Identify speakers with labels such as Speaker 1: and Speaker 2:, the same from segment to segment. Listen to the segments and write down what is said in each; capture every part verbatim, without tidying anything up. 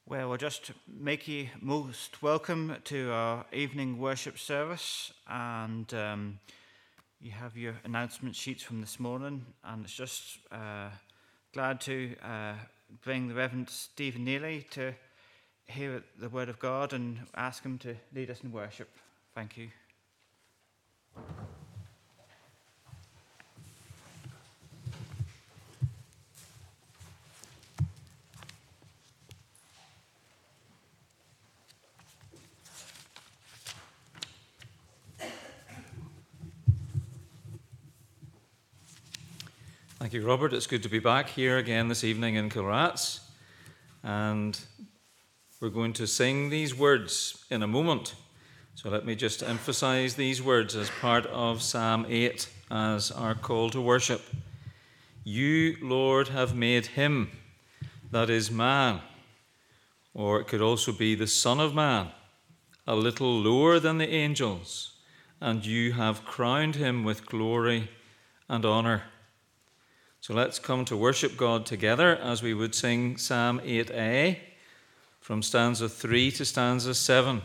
Speaker 1: Well, we'll just make you most welcome to our evening worship service, and um, you have your announcement sheets from this morning, and it's just uh, glad to uh, bring the Reverend Stephen Neely to hear the Word of God and ask him to lead us in worship. Thank you.
Speaker 2: Thank you, Robert. It's good to be back here again this evening in Kilrats. And we're going to sing these words in a moment. So let me just emphasize these words as part of Psalm eight as our call to worship. You, Lord, have made him, that is man, or it could also be the Son of Man, a little lower than the angels, and you have crowned him with glory and honor. So let's come to worship God together as we would sing Psalm eight a from stanza three to stanza seven.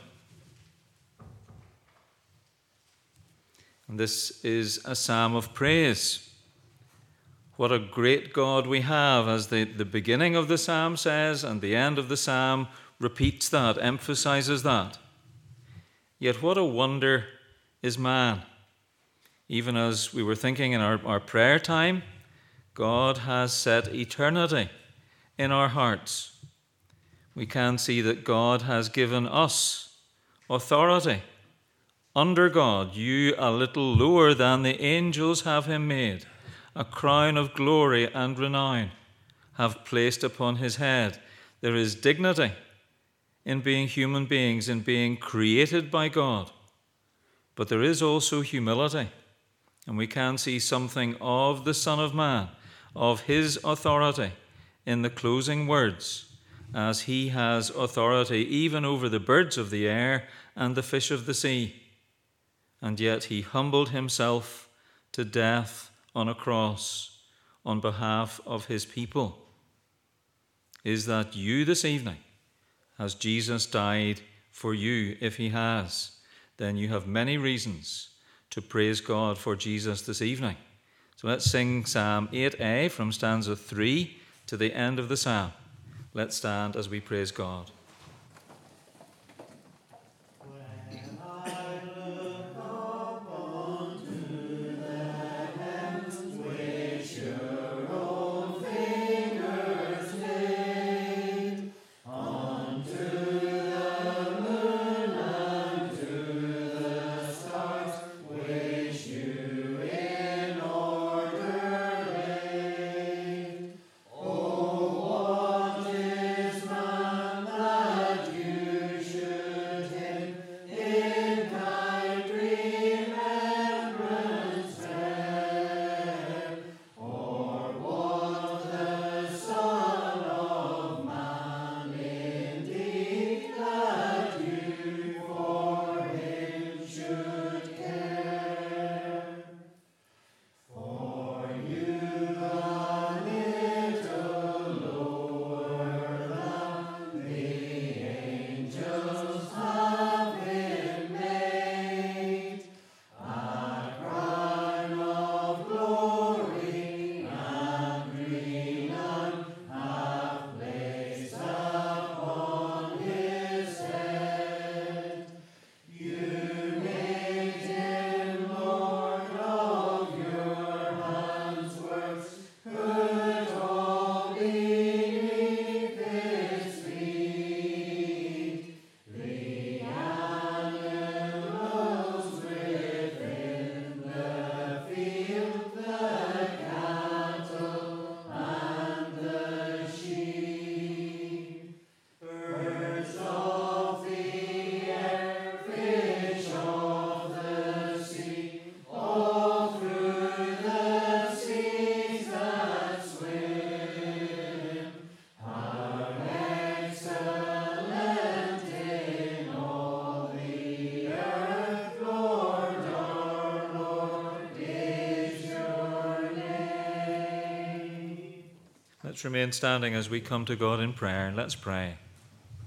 Speaker 2: And this is a psalm of praise. What a great God we have, as the, the beginning of the psalm says, and the end of the psalm repeats that, emphasizes that. Yet what a wonder is man. Even as we were thinking in our, our prayer time, God has set eternity in our hearts. We can see that God has given us authority. Under God, you a little lower than the angels have him made, a crown of glory and renown have placed upon his head. There is dignity in being human beings, in being created by God. But there is also humility, and we can see something of the Son of Man, of his authority in the closing words, as he has authority even over the birds of the air and the fish of the sea. And yet he humbled himself to death on a cross on behalf of his people. Is that you this evening? Has Jesus died for you? If he has, then you have many reasons to praise God for Jesus this evening. So let's sing Psalm eight a from stanza three to the end of the psalm. Let's stand as we praise God. Let's remain standing as we come to God in prayer. Let's pray.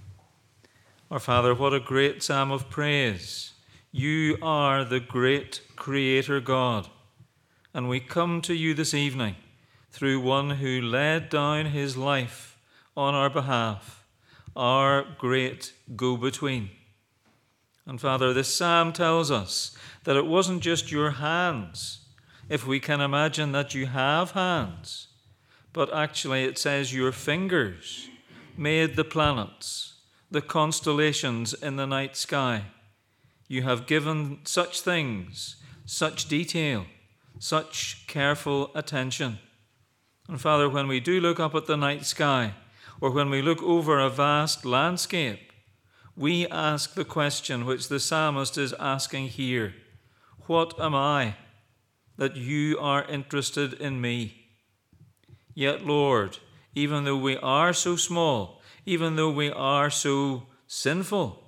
Speaker 2: Our Father, what a great psalm of praise. You are the great Creator God, and we come to you this evening through one who laid down his life on our behalf, our great go-between. And Father, this psalm tells us that it wasn't just your hands, if we can imagine that you have hands, but actually it says your fingers made the planets, the constellations in the night sky. You have given such things, such detail, such careful attention. And Father, when we do look up at the night sky, or when we look over a vast landscape, we ask the question which the psalmist is asking here: what am I that you are interested in me? Yet, Lord, even though we are so small, even though we are so sinful,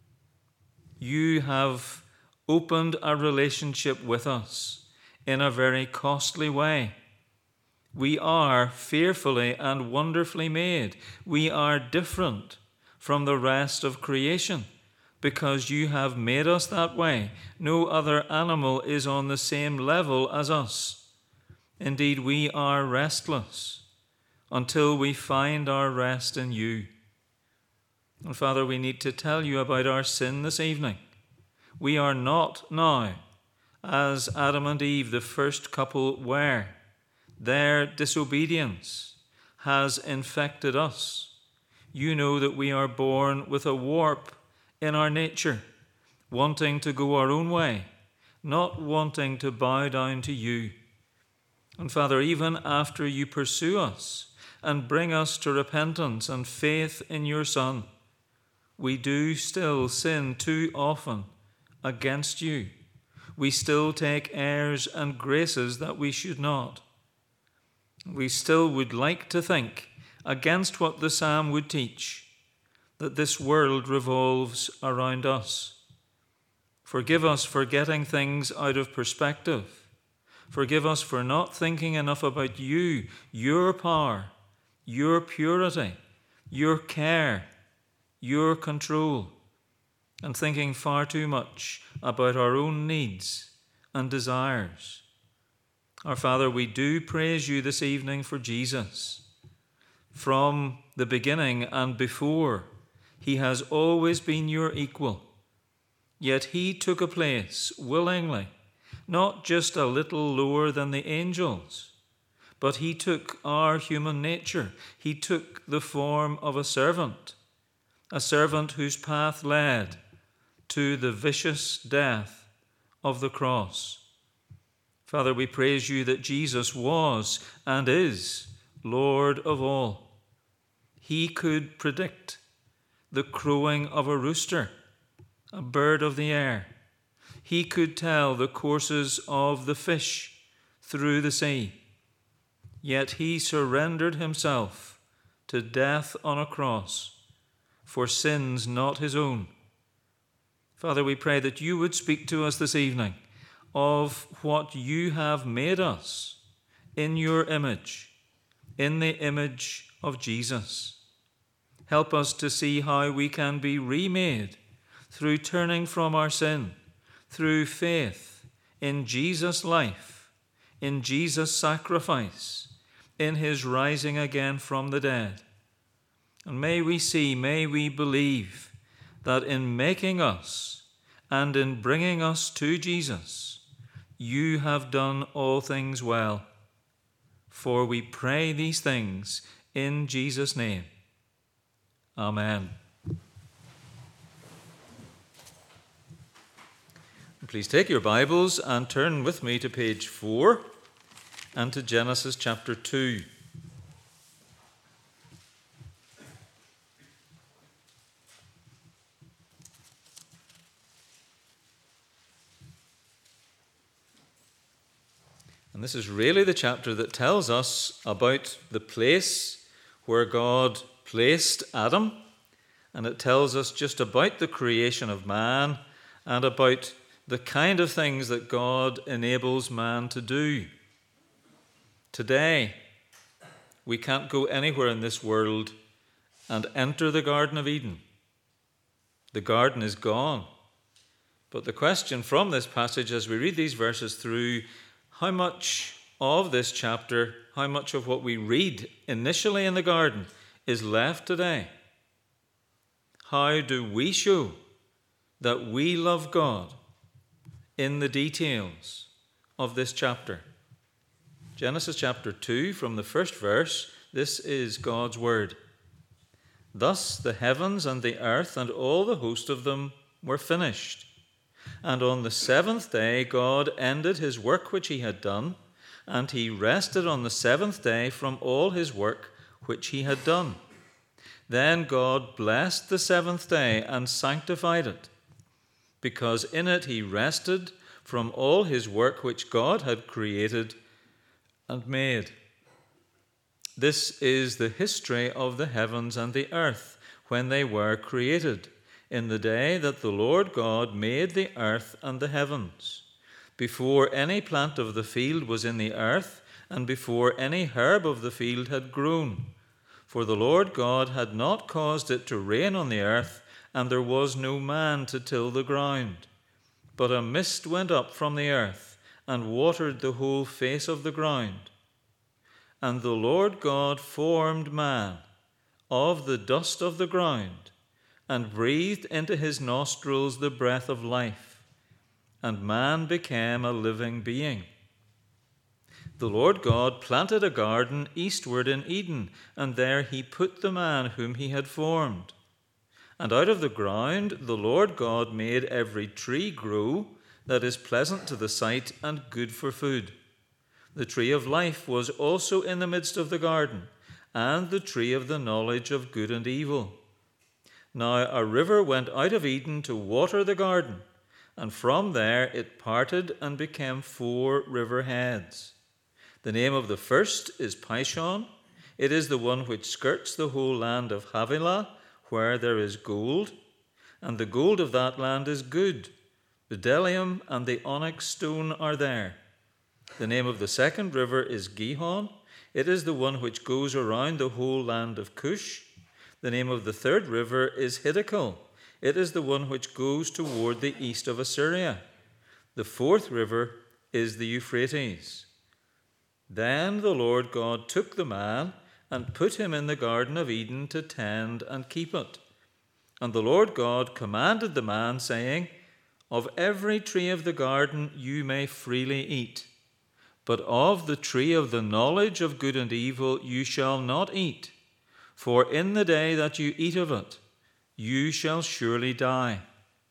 Speaker 2: you have opened a relationship with us in a very costly way. We are fearfully and wonderfully made. We are different from the rest of creation because you have made us that way. No other animal is on the same level as us. Indeed, we are restless until we find our rest in you. And Father, we need to tell you about our sin this evening. We are not now as Adam and Eve, the first couple, were. Their disobedience has infected us. You know that we are born with a warp in our nature, wanting to go our own way, not wanting to bow down to you. And Father, even after you pursue us and bring us to repentance and faith in your Son, we do still sin too often against you. We still take airs and graces that we should not. We still would like to think, against what the psalm would teach, that this world revolves around us. Forgive us for getting things out of perspective. Forgive us for not thinking enough about you, your power, your purity, your care, your control, and thinking far too much about our own needs and desires. Our Father, we do praise you this evening for Jesus. From the beginning and before, he has always been your equal. Yet he took a place willingly, not just a little lower than the angels, but he took our human nature. He took the form of a servant, a servant whose path led to the vicious death of the cross. Father, we praise you that Jesus was and is Lord of all. He could predict the crowing of a rooster, a bird of the air. He could tell the courses of the fish through the sea. Yet he surrendered himself to death on a cross for sins not his own. Father, we pray that you would speak to us this evening of what you have made us in your image, in the image of Jesus. Help us to see how we can be remade through turning from our sin, through faith in Jesus' life, in Jesus' sacrifice, in his rising again from the dead. And may we see, may we believe that in making us and in bringing us to Jesus, you have done all things well. For we pray these things in Jesus' name. Amen. Please take your Bibles and turn with me to page four and to Genesis chapter two. And this is really the chapter that tells us about the place where God placed Adam, and it tells us just about the creation of man and about the kind of things that God enables man to do. Today, we can't go anywhere in this world and enter the Garden of Eden. The garden is gone. But the question from this passage as we read these verses through, how much of this chapter, how much of what we read initially in the garden is left today? How do we show that we love God in the details of this chapter? Genesis chapter two, from the first verse, this is God's word. Thus the heavens and the earth and all the host of them were finished. And on the seventh day God ended his work which he had done, and he rested on the seventh day from all his work which he had done. Then God blessed the seventh day and sanctified it, because in it he rested from all his work which God had created and made. This is the history of the heavens and the earth when they were created, in the day that the Lord God made the earth and the heavens, before any plant of the field was in the earth, and before any herb of the field had grown. For the Lord God had not caused it to rain on the earth, and there was no man to till the ground. But a mist went up from the earth, and watered the whole face of the ground. And the Lord God formed man of the dust of the ground, and breathed into his nostrils the breath of life, and man became a living being. The Lord God planted a garden eastward in Eden, and there he put the man whom he had formed. And out of the ground the Lord God made every tree grow that is pleasant to the sight and good for food. The tree of life was also in the midst of the garden, and the tree of the knowledge of good and evil. Now a river went out of Eden to water the garden, and from there it parted and became four river heads. The name of the first is Pishon. It is the one which skirts the whole land of Havilah, where there is gold, and the gold of that land is good. The bdellium and the onyx stone are there. The name of the second river is Gihon. It is the one which goes around the whole land of Cush. The name of the third river is Hiddekel. It is the one which goes toward the east of Assyria. The fourth river is the Euphrates. Then the Lord God took the man and put him in the Garden of Eden to tend and keep it. And the Lord God commanded the man, saying, Of every tree of the garden you may freely eat, but of the tree of the knowledge of good and evil you shall not eat, for in the day that you eat of it, you shall surely die.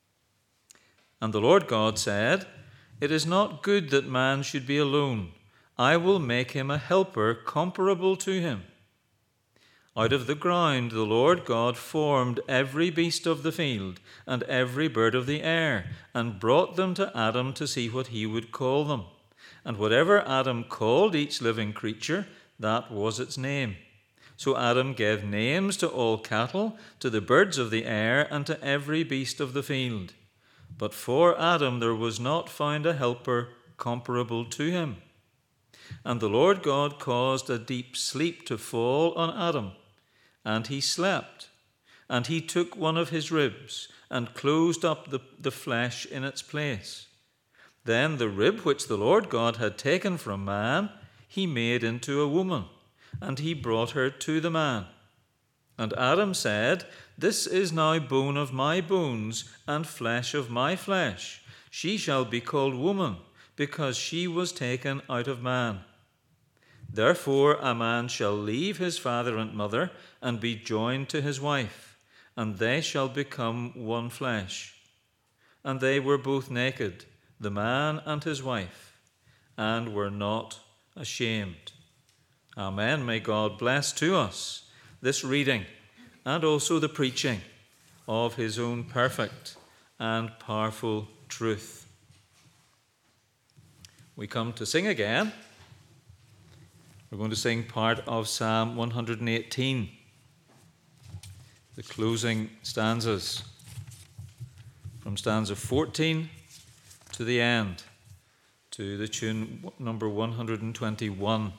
Speaker 2: And the Lord God said, It is not good that man should be alone. I will make him a helper comparable to him. Out of the ground the Lord God formed every beast of the field and every bird of the air, and brought them to Adam to see what he would call them. And whatever Adam called each living creature, that was its name. So Adam gave names to all cattle, to the birds of the air, and to every beast of the field. But for Adam there was not found a helper comparable to him. And the Lord God caused a deep sleep to fall on Adam, and he slept. And he took one of his ribs, and closed up the, the flesh in its place. Then the rib which the Lord God had taken from man, he made into a woman, and he brought her to the man. And Adam said, This is now bone of my bones, and flesh of my flesh. She shall be called woman, because she was taken out of man. Therefore a man shall leave his father and mother, and be joined to his wife, and they shall become one flesh. And they were both naked, the man and his wife, and were not ashamed. Amen. May God bless to us this reading and also the preaching of his own perfect and powerful truth. We come to sing again. We're going to sing part of Psalm one hundred eighteen, the closing stanzas, from stanza fourteen to the end, to the tune number one hundred twenty-one.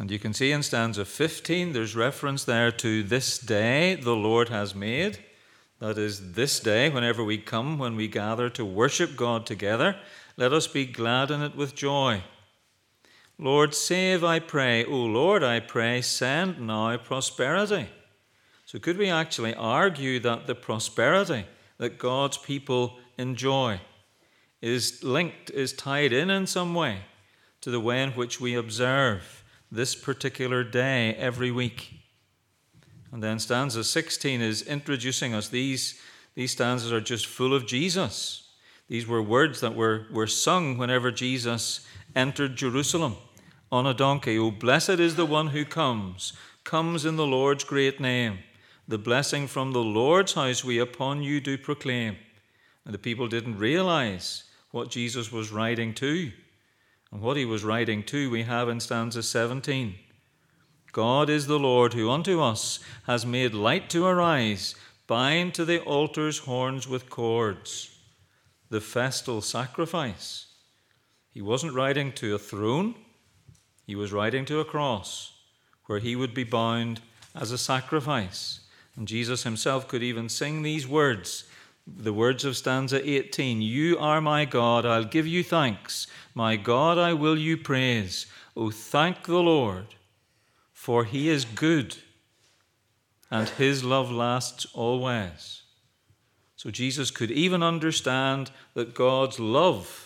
Speaker 2: And you can see in stanza fifteen, there's reference there to this day the Lord has made. That is, this day, whenever we come, when we gather to worship God together, let us be glad in it with joy. Lord, save, I pray. O Lord, I pray, send now prosperity. So could we actually argue that the prosperity that God's people enjoy is linked, is tied in in some way to the way in which we observe this particular day every week? And then stanza sixteen is introducing us. These, these stanzas are just full of Jesus. These were words that were, were sung whenever Jesus entered Jerusalem on a donkey. Oh, blessed is the one who comes, comes in the Lord's great name. The blessing from the Lord's house we upon you do proclaim. And the people didn't realize what Jesus was writing to. And what he was writing to we have in stanza seventeen. God is the Lord who unto us has made light to arise, bind to the altar's horns with cords. The festal sacrifice. He wasn't writing to a throne. He was writing to a cross where he would be bound as a sacrifice. And Jesus himself could even sing these words, the words of stanza eighteen. You are my God, I'll give you thanks. My God, I will you praise. Oh, thank the Lord, for he is good, and his love lasts always. So Jesus could even understand that God's love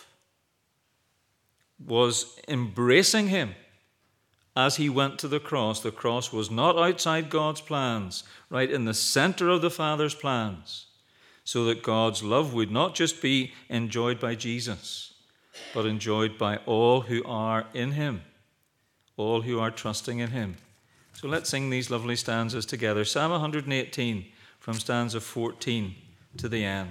Speaker 2: was embracing him as he went to the cross. The cross was not outside God's plans, right in the center of the Father's plans, so that God's love would not just be enjoyed by Jesus, but enjoyed by all who are in him, all who are trusting in him. So let's sing these lovely stanzas together. Psalm one eighteen, from stanza fourteen to the end.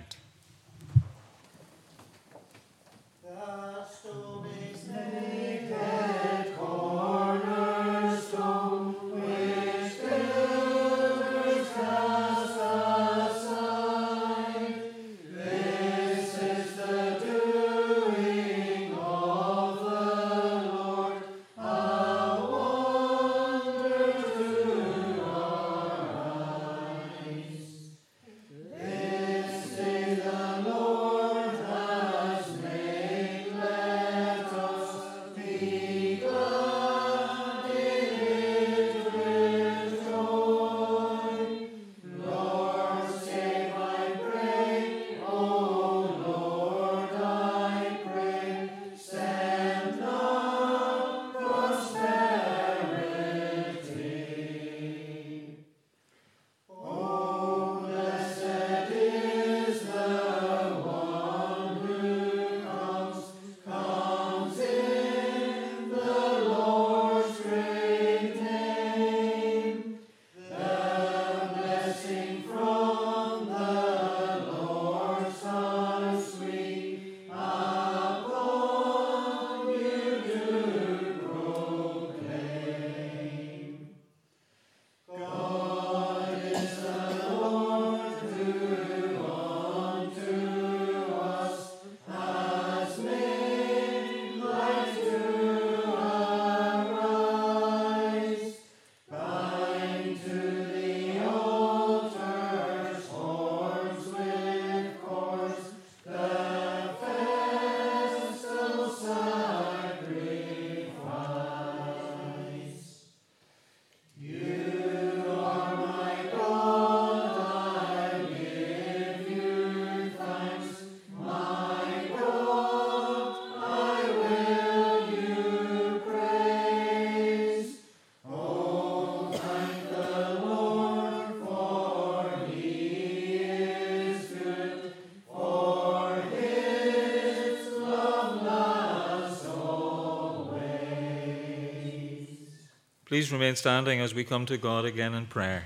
Speaker 2: Please remain standing as we come to God again in prayer.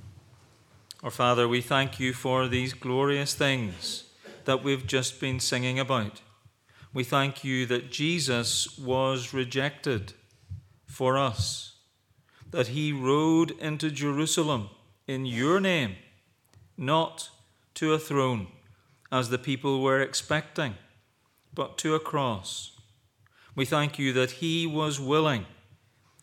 Speaker 2: Our Father, we thank you for these glorious things that we've just been singing about. We thank you that Jesus was rejected for us, that he rode into Jerusalem in your name, not to a throne, as the people were expecting, but to a cross. We thank you that he was willing,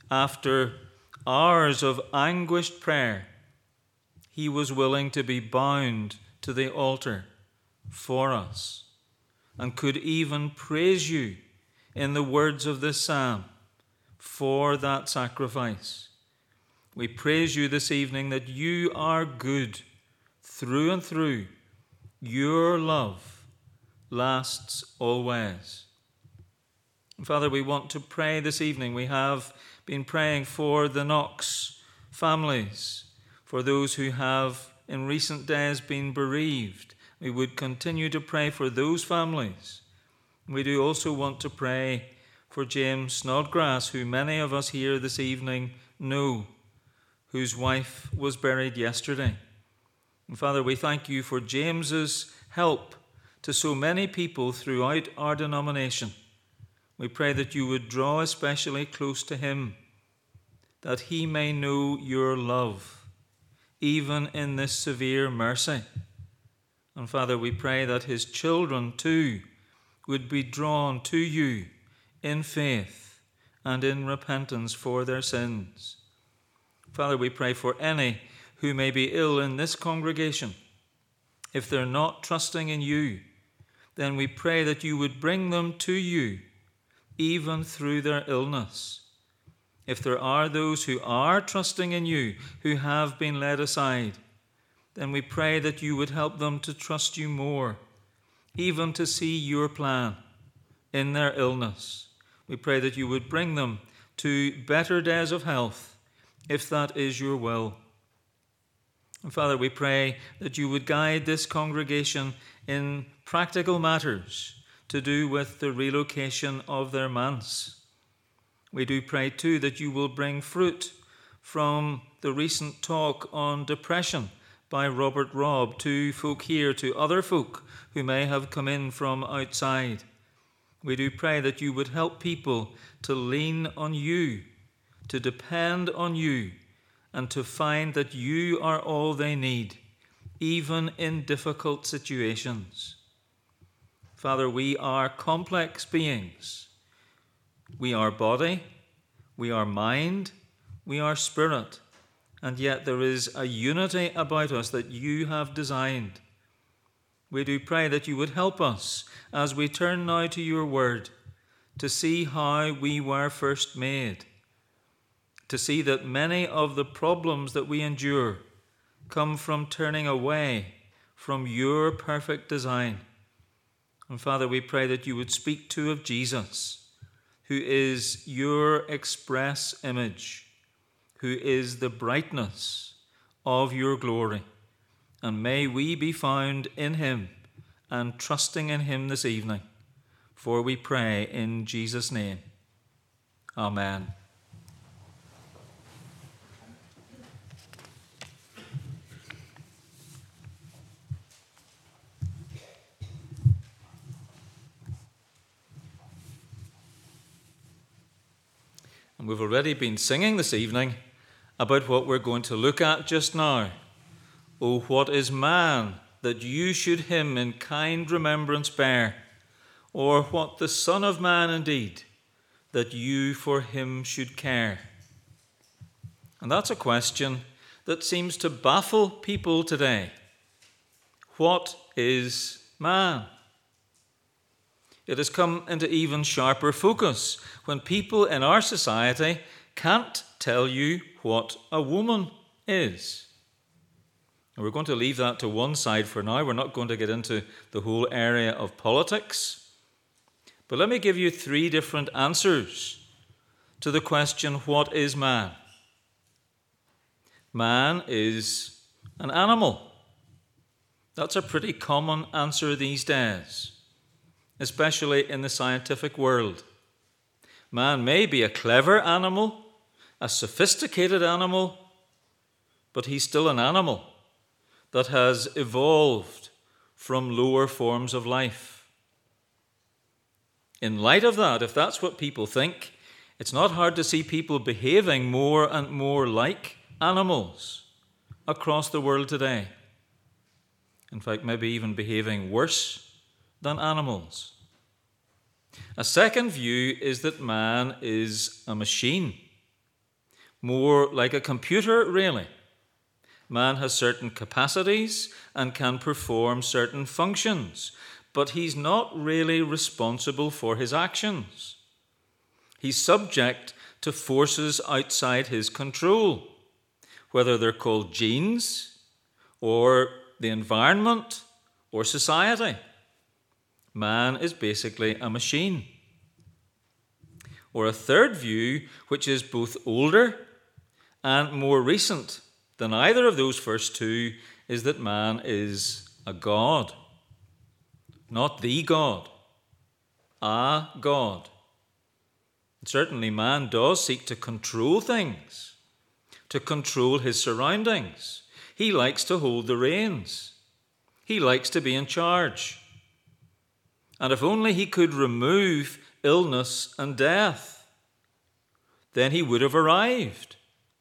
Speaker 2: after hours of anguished prayer, he was willing to be bound to the altar for us, and could even praise you in the words of this psalm for that sacrifice. We praise you this evening that you are good through and through. Your love lasts always. And Father, we want to pray this evening. We have been praying for the Knox families, for those who have in recent days been bereaved. We would continue to pray for those families. We do also want to pray for James Snodgrass, who many of us here this evening know, whose wife was buried yesterday. And Father, we thank you for James's help to so many people throughout our denomination. We pray that you would draw especially close to him, that he may know your love, even in this severe mercy. And Father, we pray that his children too would be drawn to you in faith and in repentance for their sins. Father, we pray for any who may be ill in this congregation. If they're not trusting in you, then we pray that you would bring them to you, even through their illness. If there are those who are trusting in you, who have been led aside, then we pray that you would help them to trust you more, even to see your plan in their illness. We pray that you would bring them to better days of health, if that is your will. And Father, we pray that you would guide this congregation in practical matters to do with the relocation of their manse. We do pray too that you will bring fruit from the recent talk on depression by Robert Robb to folk here, to other folk who may have come in from outside. We do pray that you would help people to lean on you, to depend on you, and to find that you are all they need, even in difficult situations. Father, we are complex beings. We are body, we are mind, we are spirit, and yet there is a unity about us that you have designed. We do pray that you would help us as we turn now to your word, to see how we were first made, to see that many of the problems that we endure come from turning away from your perfect design. And Father, we pray that you would speak too of Jesus, who is your express image, who is the brightness of your glory. And may we be found in him and trusting in him this evening. For we pray in Jesus' name. Amen. And we've already been singing this evening about what we're going to look at just now. Oh, what is man that you should him in kind remembrance bear? Or what the Son of Man indeed, that you for him should care? And that's a question that seems to baffle people today. What is man? It has come into even sharper focus when people in our society can't tell you what a woman is. And we're going to leave that to one side for now. We're not going to get into the whole area of politics. But let me give you three different answers to the question, what is man? Man is an animal. That's a pretty common answer these days, especially in the scientific world. Man may be a clever animal, a sophisticated animal, but he's still an animal that has evolved from lower forms of life. In light of that, if that's what people think, it's not hard to see people behaving more and more like animals across the world today. In fact, maybe even behaving worse than animals. A second view is that man is a machine. more like a computer, really. Man has certain capacities and can perform certain functions, but he's not really responsible for his actions. He's subject to forces outside his control, whether they're called genes or the environment or society. Man is basically a machine. Or a third view, which is both older and more recent than either of those first two, is that man is a god. Not the God, a God. Certainly man does seek to control things, to control his surroundings. He likes to hold the reins. He likes to be in charge. And if only he could remove illness and death, then he would have arrived.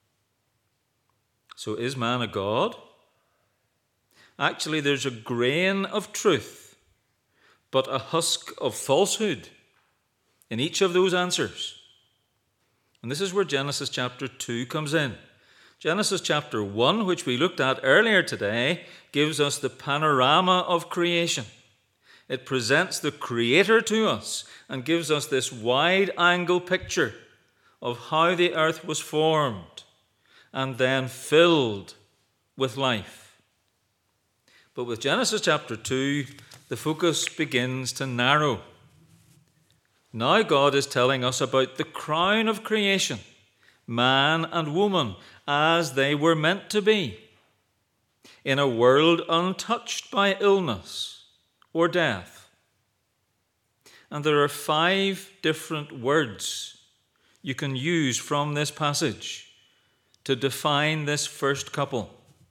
Speaker 2: So is man a god? Actually, there's a grain of truth, but a husk of falsehood in each of those answers. And this is where Genesis chapter two comes in. Genesis chapter one, which we looked at earlier today, gives us the panorama of creation. It presents the Creator to us and gives us this wide-angle picture of how the earth was formed and then filled with life. But with Genesis chapter two, the focus begins to narrow. Now God is telling us about the crown of creation, man and woman, as they were meant to be, in a world untouched by illness or death. And there are five different words you can use from this passage to define this first couple.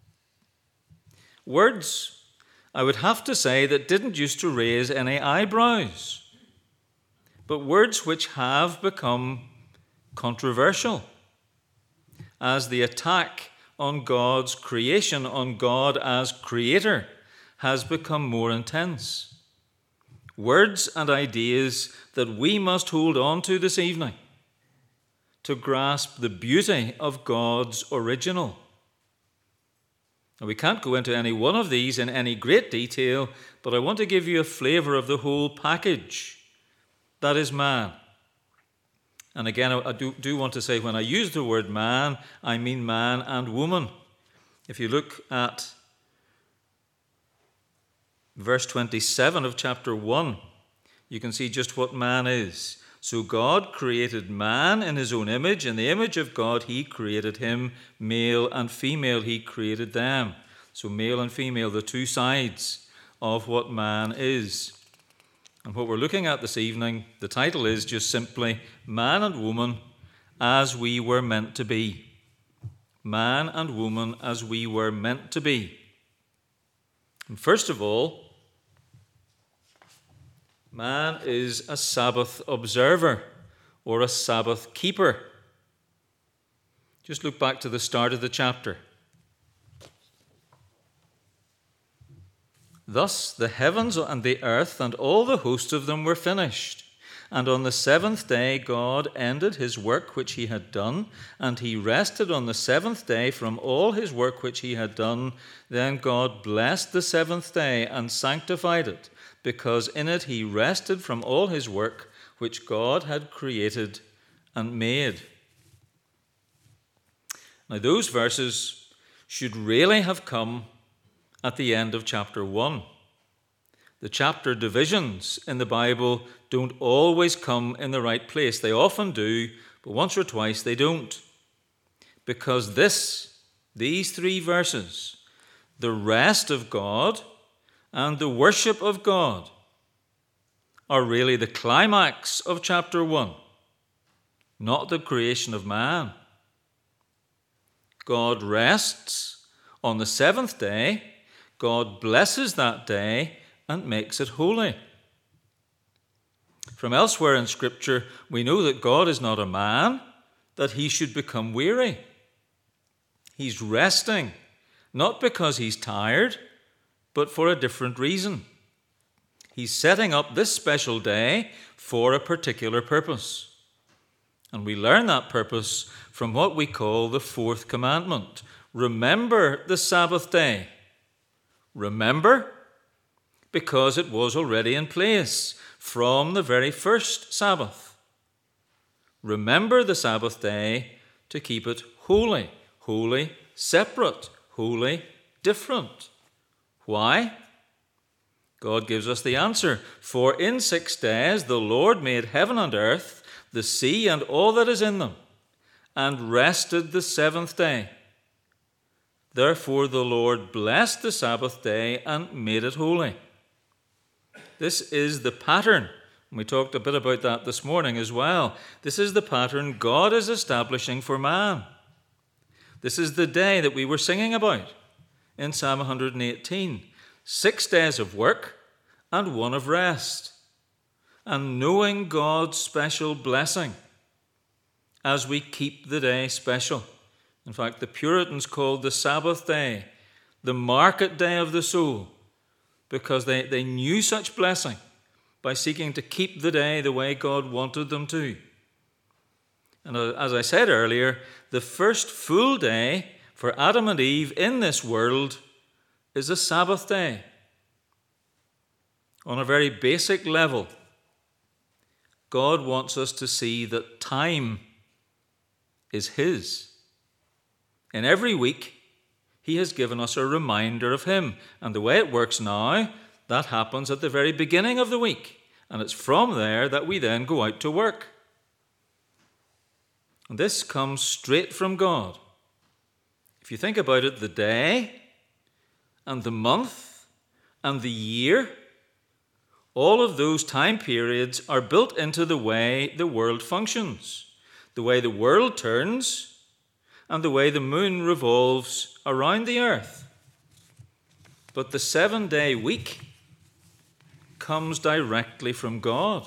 Speaker 2: Words, I would have to say, that didn't used to raise any eyebrows, but words which have become controversial as the attack on God's creation, on God as creator, has become more intense. Words and ideas that we must hold on to this evening to grasp the beauty of God's original. Now, we can't go into any one of these in any great detail, but I want to give you a flavour of the whole package. That is man. And again, I do, do want to say, when I use the word man, I mean man and woman. If you look at verse twenty-seven of chapter one, you can see just what man is. So God created man in his own image. In the image of God, he created him. Male and female, he created them. So male and female, the two sides of what man is. And what we're looking at this evening, the title is just simply Man and Woman as We Were Meant to Be. Man and woman as we were meant to be. And first of all, man is a Sabbath observer or a Sabbath keeper. Just look back to the start of the chapter. Thus the heavens and the earth and all the host of them were finished. And on the seventh day God ended his work which he had done, and he rested on the seventh day from all his work which he had done. Then God blessed the seventh day and sanctified it, because in it he rested from all his work which God had created and made. Now those verses should really have come at the end of chapter one. The chapter divisions in the Bible don't always come in the right place. They often do, but once or twice they don't. Because this, these three verses, the rest of God and the worship of God, are really the climax of chapter one, not the creation of man. God rests on the seventh day. God blesses that day and makes it holy. From elsewhere in Scripture, we know that God is not a man, that he should become weary. He's resting, not because he's tired, but for a different reason. He's setting up this special day for a particular purpose. And we learn that purpose from what we call the fourth commandment. Remember the Sabbath day. Remember, because it was already in place from the very first Sabbath. Remember the Sabbath day to keep it holy, holy, separate, holy, different. Why? God gives us the answer. For in six days the Lord made heaven and earth, the sea and all that is in them, and rested the seventh day. Therefore the Lord blessed the Sabbath day and made it holy. This is the pattern. We talked a bit about that this morning as well. This is the pattern God is establishing for man. This is the day that we were singing about in Psalm one hundred eighteen. Six days of work and one of rest. And knowing God's special blessing as we keep the day special. In fact, the Puritans called the Sabbath day the market day of the soul, because they, they knew such blessing by seeking to keep the day the way God wanted them to. And as I said earlier, the first full day for Adam and Eve in this world is a Sabbath day. On a very basic level, God wants us to see that time is His. In every week, He has given us a reminder of Him. And the way it works now, that happens at the very beginning of the week. And it's from there that we then go out to work. And this comes straight from God. If you think about it, the day and the month and the year, all of those time periods are built into the way the world functions, the way the world turns, and the way the moon revolves around the earth. But the seven-day week comes directly from God.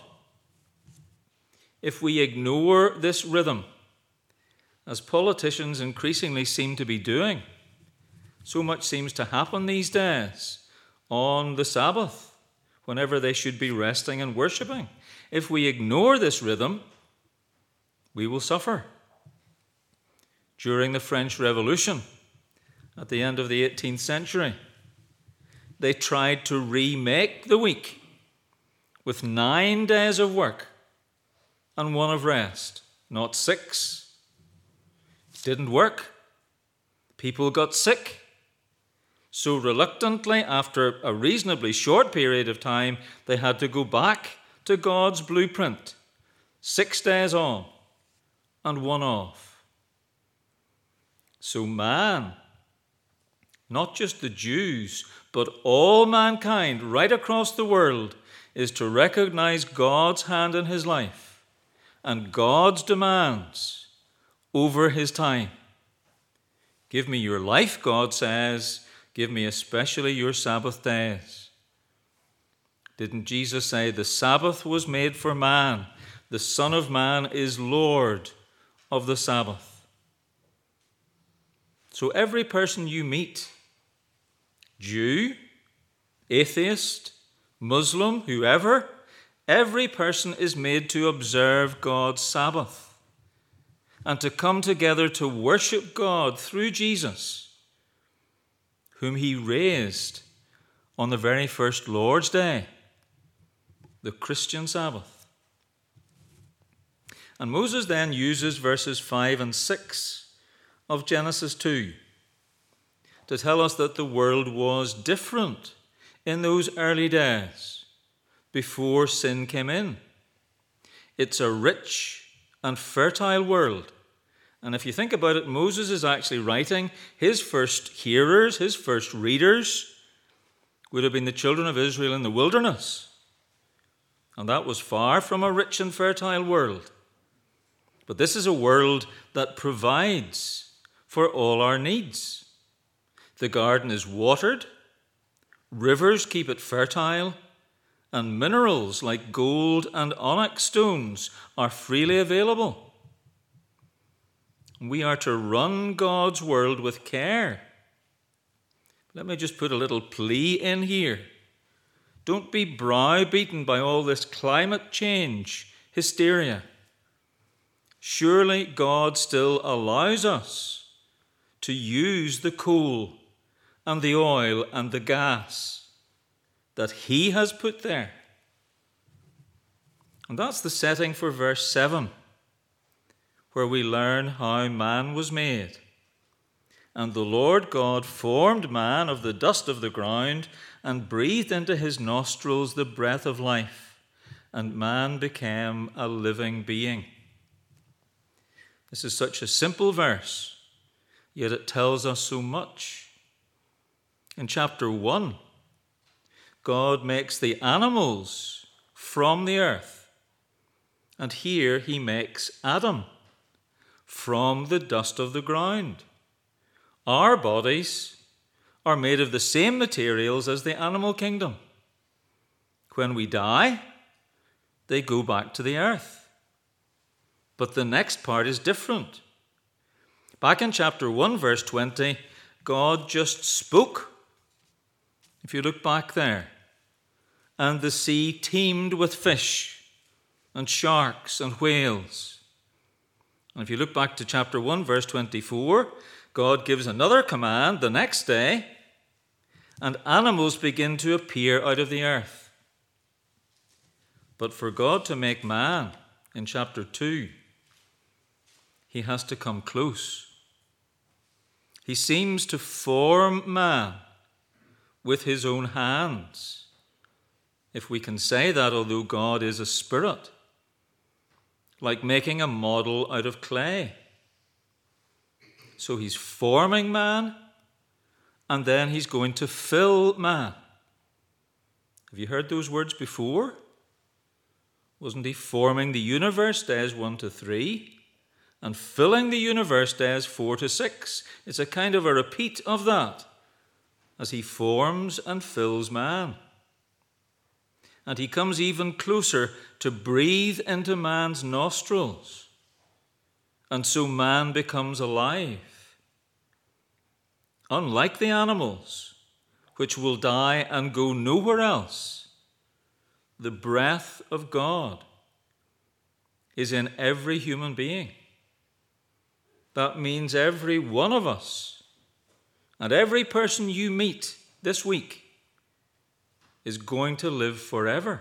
Speaker 2: If we ignore this rhythm, as politicians increasingly seem to be doing, so much seems to happen these days on the Sabbath, whenever they should be resting and worshipping. If we ignore this rhythm, we will suffer. During the French Revolution, at the end of the eighteenth century, they tried to remake the week with nine days of work and one of rest, not six. It didn't work. People got sick. So reluctantly, after a reasonably short period of time, they had to go back to God's blueprint. Six days on and one off. So man, not just the Jews, but all mankind right across the world, is to recognize God's hand in his life and God's demands over his time. Give me your life, God says. Give me especially your Sabbath days. Didn't Jesus say the Sabbath was made for man? The Son of Man is Lord of the Sabbath. So every person you meet, Jew, atheist, Muslim, whoever, every person is made to observe God's Sabbath and to come together to worship God through Jesus, whom he raised on the very first Lord's Day, the Christian Sabbath. And Moses then uses verses five and six of Genesis two to tell us that the world was different in those early days before sin came in. It's a rich and fertile world. And if you think about it, Moses is actually writing, his first hearers, his first readers would have been the children of Israel in the wilderness. And that was far from a rich and fertile world. But this is a world that provides for all our needs. The garden is watered, rivers keep it fertile, and minerals like gold and onyx stones are freely available. We are to run God's world with care. Let me just put a little plea in here. Don't be browbeaten by all this climate change hysteria. Surely God still allows us to use the coal and the oil and the gas that he has put there. And that's the setting for verse seven, where we learn how man was made. And the Lord God formed man of the dust of the ground and breathed into his nostrils the breath of life, and man became a living being. This is such a simple verse, yet it tells us so much. In chapter one, God makes the animals from the earth, and here he makes Adam from the dust of the ground. Our bodies are made of the same materials as the animal kingdom. When we die, they go back to the earth. But the next part is different. Back in chapter one, verse twenty, God just spoke. If you look back there, and the sea teemed with fish and sharks and whales. And if you look back to chapter one, verse twenty-four, God gives another command the next day, and animals begin to appear out of the earth. But for God to make man in chapter two, he has to come close. He seems to form man with his own hands, if we can say that, although God is a spirit, like making a model out of clay. So he's forming man, and then he's going to fill man. Have you heard those words before? Wasn't he forming the universe, days one to three, and filling the universe, days four to six? It's a kind of a repeat of that, as he forms and fills man. And he comes even closer to breathe into man's nostrils. And so man becomes alive. Unlike the animals, which will die and go nowhere else, the breath of God is in every human being. That means every one of us and every person you meet this week is going to live forever.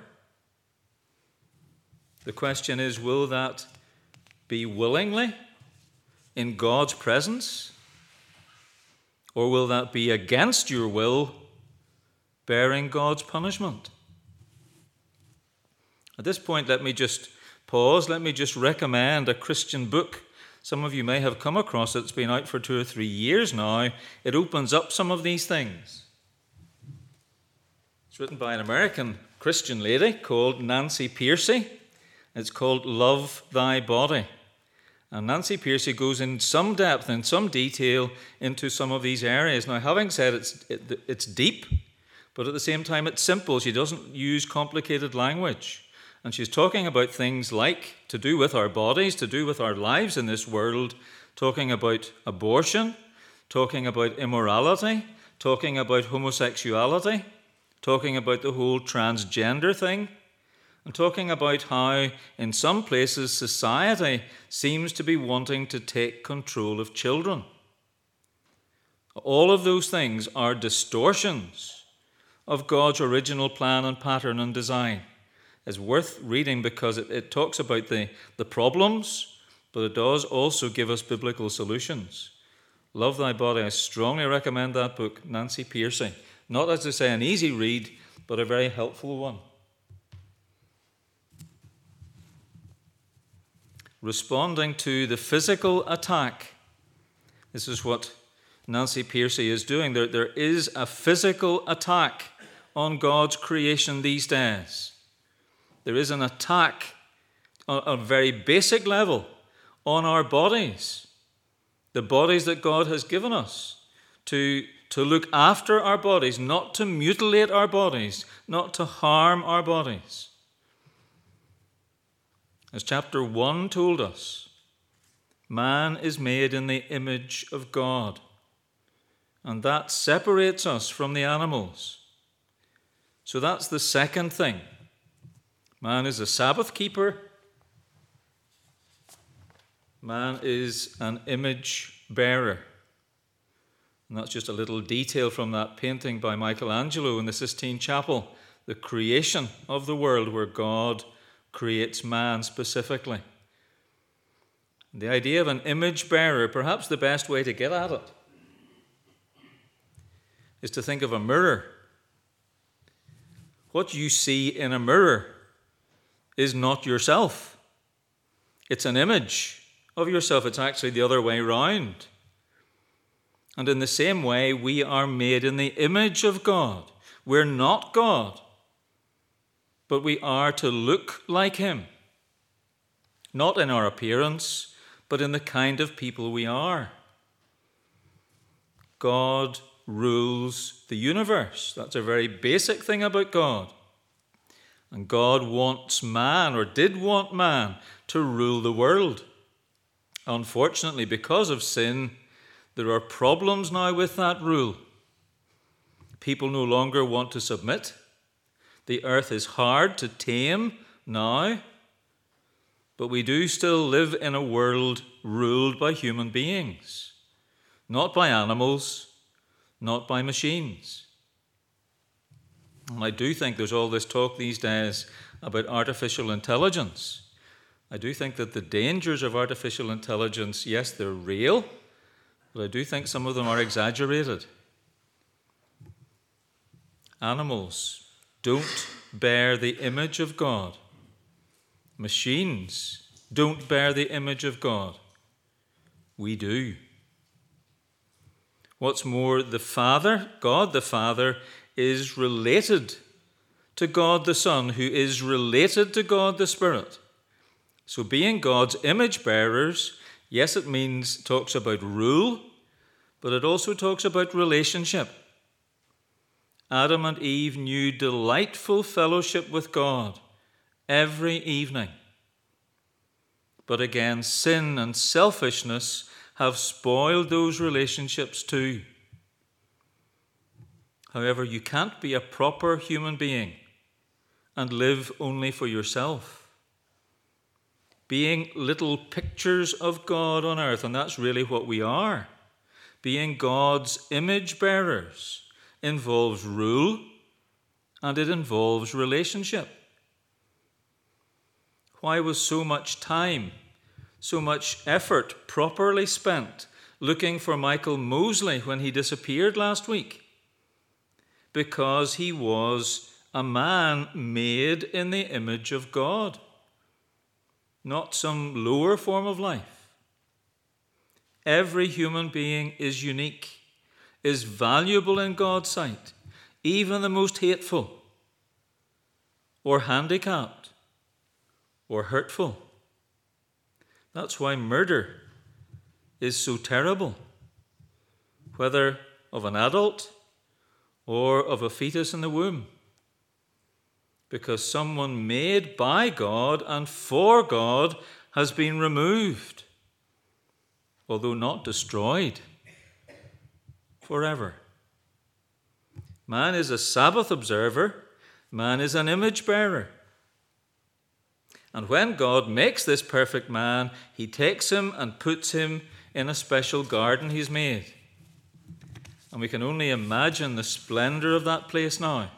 Speaker 2: The question is, will that be willingly in God's presence, or will that be against your will, bearing God's punishment? At this point, let me just pause. Let me just recommend a Christian book. Some of you may have come across it. It's been out for two or three years now. It opens up some of these things. It's written by an American Christian lady called Nancy Pearcey. It's called Love Thy Body. And Nancy Pearcey goes in some depth, in some detail, into some of these areas. Now, having said it's, it, it's deep, but at the same time it's simple. She doesn't use complicated language. And she's talking about things like to do with our bodies, to do with our lives in this world, talking about abortion, talking about immorality, talking about homosexuality, talking about the whole transgender thing, and talking about how in some places society seems to be wanting to take control of children. All of those things are distortions of God's original plan and pattern and design. It's worth reading because it, it talks about the, the problems, but it does also give us biblical solutions. Love Thy Body. I strongly recommend that book, Nancy Pearcey. Not, as I say, an easy read, but a very helpful one. Responding to the physical attack. This is what Nancy Pearcey is doing. There, there is a physical attack on God's creation these days. There is an attack on a very basic level on our bodies, the bodies that God has given us, to, to look after our bodies, not to mutilate our bodies, not to harm our bodies. As chapter one told us, man is made in the image of God, and that separates us from the animals. So that's the second thing. Man is a Sabbath keeper, Man is an image bearer. And that's just a little detail from that painting by Michelangelo in the Sistine Chapel, the creation of the world where God creates man specifically. The idea of an image bearer, perhaps the best way to get at it, is to think of a mirror. What you see in a mirror is not yourself. It's an image of yourself. It's actually the other way round. And in the same way, we are made in the image of God. We're not God, but we are to look like him. Not in our appearance, but in the kind of people we are. God rules the universe. That's a very basic thing about God. And God wants man, or did want man, to rule the world. Unfortunately, because of sin, there are problems now with that rule. People no longer want to submit. The earth is hard to tame now. But we do still live in a world ruled by human beings, not by animals, not by machines. And I do think there's all this talk these days about artificial intelligence. I do think that the dangers of artificial intelligence, yes, they're real, but I do think some of them are exaggerated. Animals don't bear the image of God. Machines don't bear the image of God. We do. What's more, the Father, God the Father, is related to God the Son, who is related to God the Spirit. So being God's image bearers, yes, it means, talks about rule, but it also talks about relationship. Adam and Eve knew delightful fellowship with God every evening. But again, sin and selfishness have spoiled those relationships too. However, you can't be a proper human being and live only for yourself. Being little pictures of God on earth, and that's really what we are. Being God's image bearers involves rule and it involves relationship. Why was so much time, so much effort properly spent looking for Michael Mosley when he disappeared last week? Because he was a man made in the image of God, not some lower form of life. Every human being is unique, is valuable in God's sight, even the most hateful, or handicapped, or hurtful. That's why murder is so terrible, whether of an adult or of a fetus in the womb. Because someone made by God and for God has been removed, although not destroyed, forever. Man is a Sabbath observer. Man is an image bearer. And when God makes this perfect man, he takes him and puts him in a special garden he's made. And we can only imagine the splendor of that place now.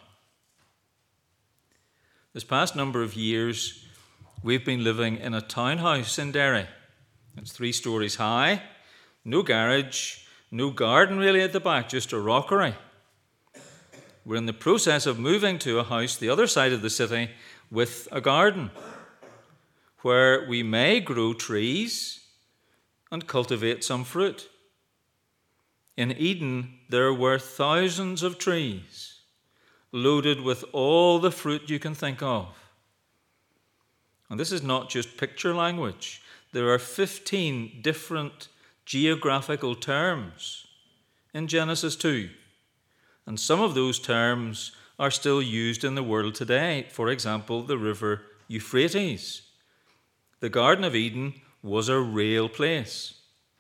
Speaker 2: This past number of years, we've been living in a townhouse in Derry. It's three stories high, no garage, no garden really at the back, just a rockery. We're in the process of moving to a house the other side of the city with a garden, where we may grow trees and cultivate some fruit. In Eden, there were thousands of trees, loaded with all the fruit you can think of. And this is not just picture language. There are fifteen different geographical terms in Genesis two. And some of those terms are still used in the world today. For example, the river Euphrates. The Garden of Eden was a real place.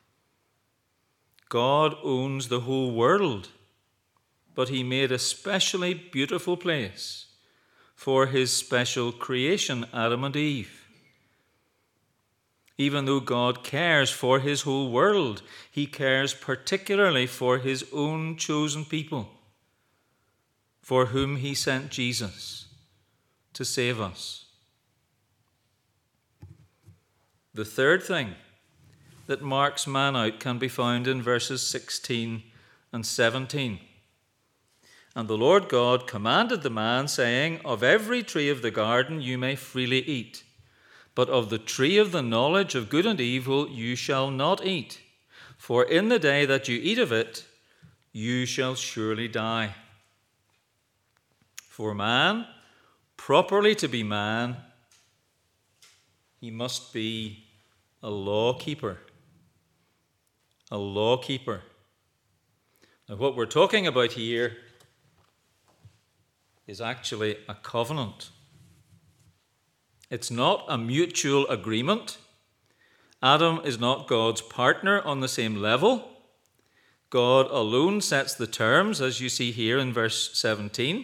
Speaker 2: God owns the whole world, but he made a specially beautiful place for his special creation, Adam and Eve. even though God cares for his whole world. He cares particularly for his own chosen people, for whom he sent Jesus to save us. The third thing that marks man out can be found in verses sixteen and seventeen. And the Lord God commanded the man, saying, Of every tree of the garden you may freely eat, but of the tree of the knowledge of good and evil you shall not eat, for in the day that you eat of it, you shall surely die. For man, properly to be man, he must be a law-keeper. A law-keeper. Now, what we're talking about here is actually a covenant. It's not a mutual agreement. Adam is not God's partner on the same level. God alone sets the terms, as you see here in verse seventeen.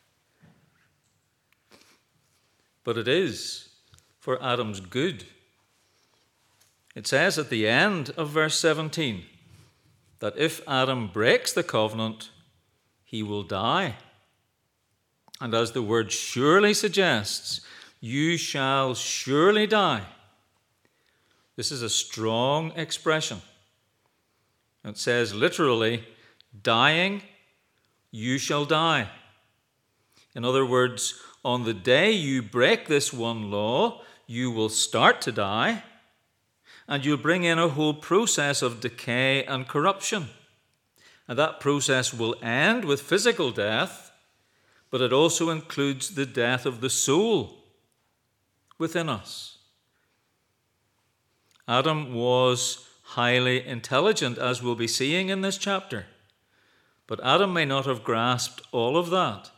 Speaker 2: But it is for Adam's good. It says at the end of verse seventeen that if Adam breaks the covenant, he will die. And as the word surely suggests, you shall surely die. This is a strong expression. It says literally, dying, you shall die. In other words, on the day you break this one law, you will start to die, and you'll bring in a whole process of decay and corruption. And that process will end with physical death, but it also includes the death of the soul within us. Adam was highly intelligent, as we'll be seeing in this chapter, but Adam may not have grasped all of that.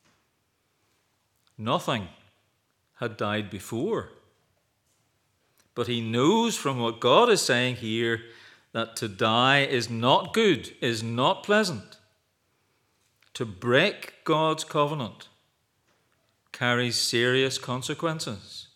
Speaker 2: Nothing had died before. But he knows from what God is saying here that to die is not good, is not pleasant. To break God's covenant carries serious consequences.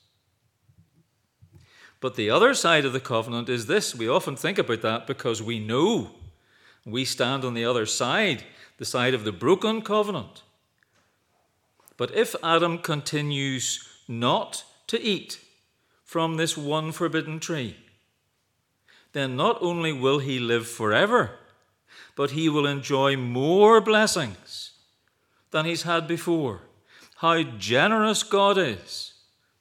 Speaker 2: But the other side of the covenant is this. We often think about that because we know we stand on the other side, the side of the broken covenant. But if Adam continues not to eat from this one forbidden tree, then not only will he live forever, but he will enjoy more blessings than he's had before. How generous God is.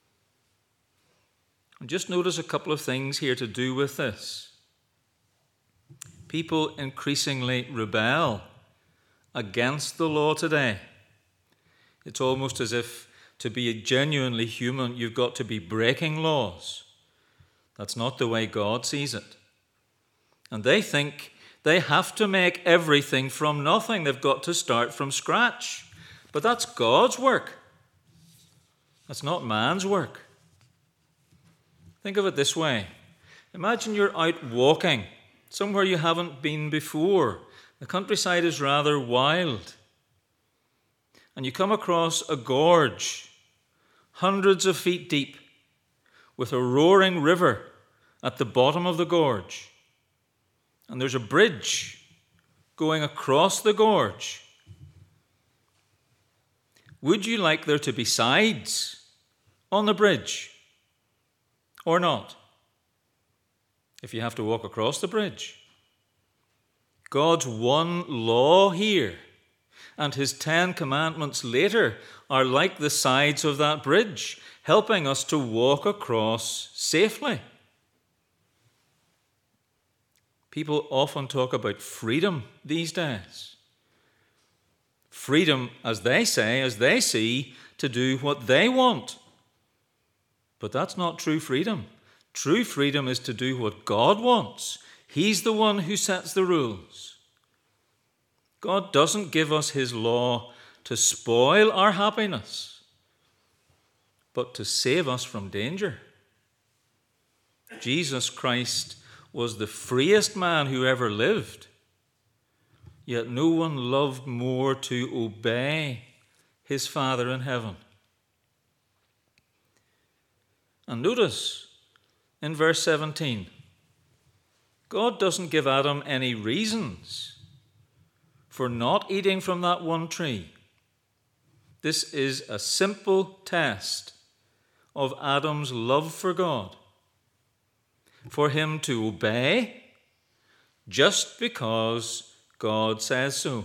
Speaker 2: And just notice a couple of things here to do with this. People increasingly rebel against the law today. It's almost as if to be genuinely human, you've got to be breaking laws. That's not the way God sees it. And they think they have to make everything from nothing. They've got to start from scratch. But that's God's work. That's not man's work. Think of it this way. Imagine you're out walking somewhere you haven't been before. The countryside is rather wild. And you come across a gorge, hundreds of feet deep, with a roaring river at the bottom of the gorge. And there's a bridge going across the gorge. Would you like there to be sides on the bridge or not? If you have to walk across the bridge. God's one law here and his Ten Commandments later are like the sides of that bridge, helping us to walk across safely. People often talk about freedom these days. Freedom, as they say, as they see, to do what they want. But that's not true freedom. True freedom is to do what God wants. He's the one who sets the rules. God doesn't give us his law to spoil our happiness, but to save us from danger. Jesus Christ was the freest man who ever lived, yet no one loved more to obey his Father in heaven. And notice in verse seventeen. God doesn't give Adam any reasons for not eating from that one tree. This is a simple test of Adam's love for God, for him to obey just because God says so.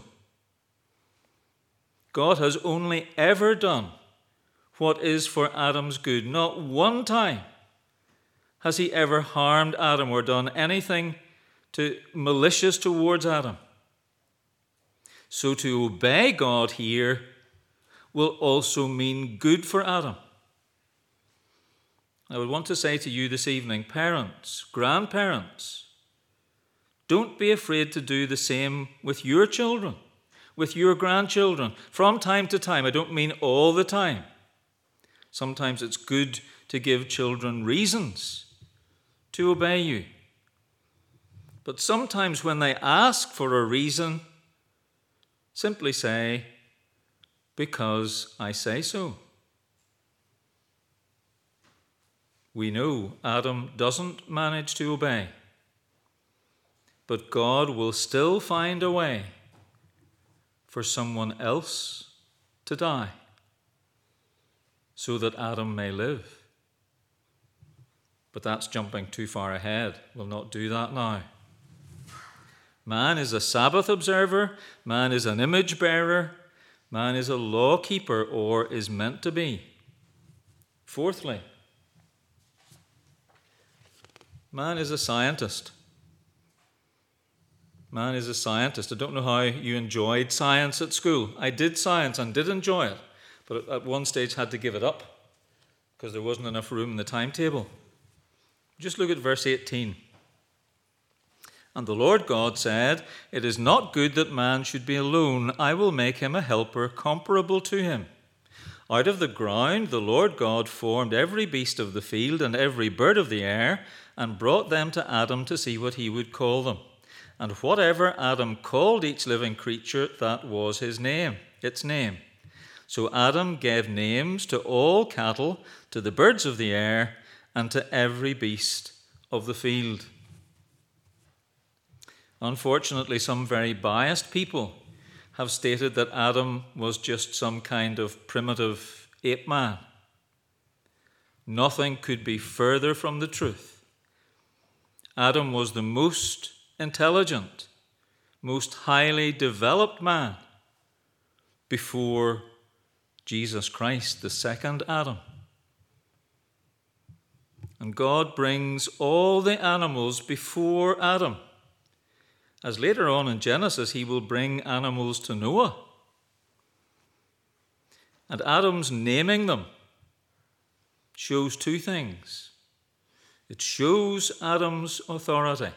Speaker 2: God has only ever done what is for Adam's good. Not one time has he ever harmed Adam or done anything to malicious towards Adam. So to obey God here will also mean good for Adam. I would want to say to you this evening, parents, grandparents, don't be afraid to do the same with your children, with your grandchildren, from time to time. I don't mean all the time. Sometimes it's good to give children reasons to obey you. But sometimes when they ask for a reason, simply say, because I say so. We know Adam doesn't manage to obey, but God will still find a way for someone else to die so that Adam may live. But that's jumping too far ahead. We'll not do that now. Man is a Sabbath observer. Man is an image bearer. Man is a law keeper, or is meant to be. Fourthly, man is a scientist. Man is a scientist. I don't know how you enjoyed science at school. I did science and did enjoy it, but at one stage had to give it up because there wasn't enough room in the timetable. Just look at verse eighteen. And the Lord God said, "It is not good that man should be alone. I will make him a helper comparable to him. Out of the ground the Lord God formed every beast of the field and every bird of the air, and brought them to Adam to see what he would call them. And whatever Adam called each living creature, that was his name, its name. So Adam gave names to all cattle, to the birds of the air, and to every beast of the field." Unfortunately, some very biased people have stated that Adam was just some kind of primitive ape man. Nothing could be further from the truth. Adam was the most intelligent, most highly developed man before Jesus Christ, the second Adam. And God brings all the animals before Adam, as later on in Genesis he will bring animals to Noah. And Adam's naming them shows two things. It shows Adam's authority,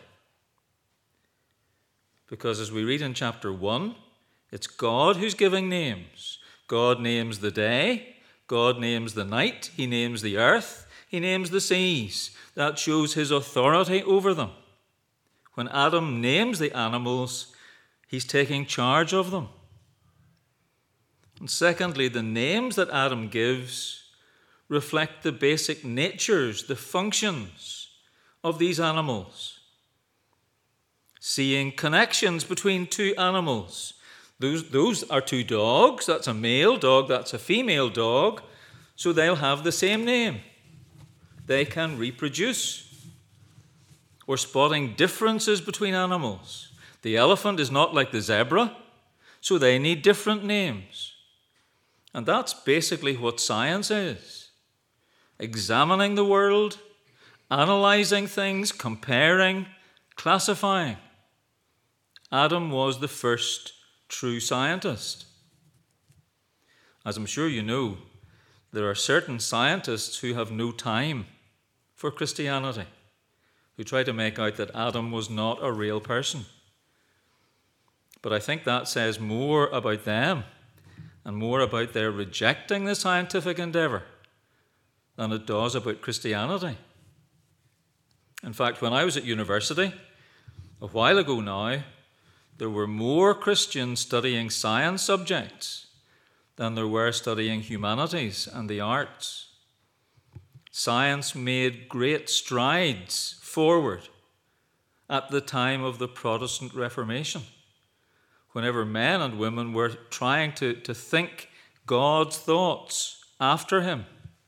Speaker 2: because as we read in chapter one, it's God who's giving names. God names the day, God names the night, he names the earth, he names the seas. That shows his authority over them. When Adam names the animals, he's taking charge of them. And secondly, the names that Adam gives reflect the basic natures, the functions of these animals. Seeing connections between two animals. Those, those are two dogs. That's a male dog, that's a female dog. So they'll have the same name. They can reproduce. Or spotting differences between animals. The elephant is not like the zebra, so they need different names. And that's basically what science is. Examining the world, analyzing things, comparing, classifying. Adam was the first true scientist. As I'm sure you know, there are certain scientists who have no time for Christianity, who try to make out that Adam was not a real person. But I think that says more about them and more about their rejecting the scientific endeavor than it does about Christianity. In fact, when I was at university, a while ago now, there were more Christians studying science subjects than there were studying humanities and the arts. Science made great strides forward at the time of the Protestant Reformation, whenever men and women were trying to, to think God's thoughts after him.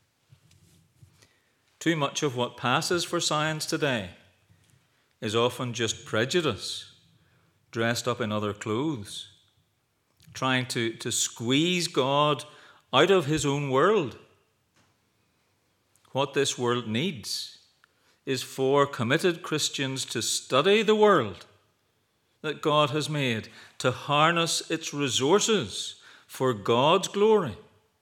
Speaker 2: Too much of what passes for science today is often just prejudice, dressed up in other clothes, trying to, to squeeze God out of his own world. What this world needs is for committed Christians to study the world that God has made, to harness its resources for God's glory.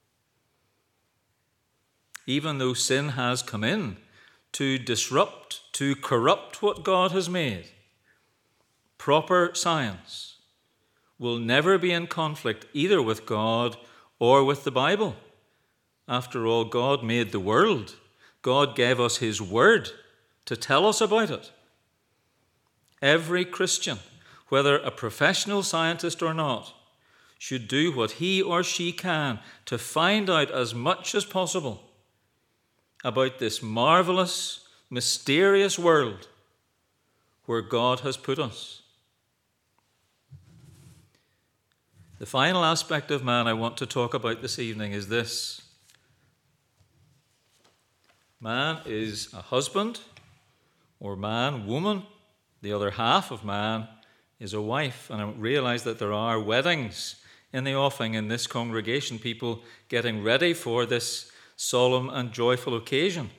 Speaker 2: Even though sin has come in to disrupt, to corrupt what God has made, proper science will never be in conflict either with God or with the Bible. After all, God made the world. God gave us his word to tell us about it. Every Christian, whether a professional scientist or not, should do what he or she can to find out as much as possible about this marvelous, mysterious world where God has put us. The final aspect of man I want to talk about this evening is this. Man is a husband, or man, woman. The other half of man is a wife. And I realize that there are weddings in the offing in this congregation, people getting ready for this solemn and joyful occasion.